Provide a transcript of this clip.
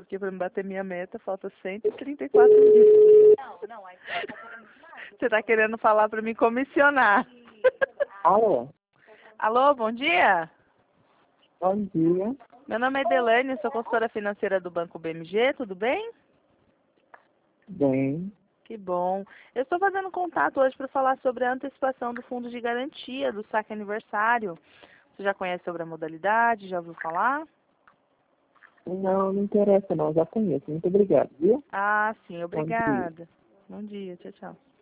porque para me bater minha meta falta 134 dias. Não, aí você tá querendo demais. Você está querendo falar para me comissionar. Alô, Alô, bom dia. bom dia. Meu nome é Edelane, sou consultora financeira do Banco BMG, tudo bem? Bem, Que bom. Eu estou fazendo contato hoje para falar sobre a antecipação do fundo de garantia do saque aniversário. Você já conhece sobre a modalidade? Já ouviu falar? não interessa não, já conheço. Muito obrigado, viu? Ah, sim, Bom dia. obrigada. Bom dia, tchau, tchau.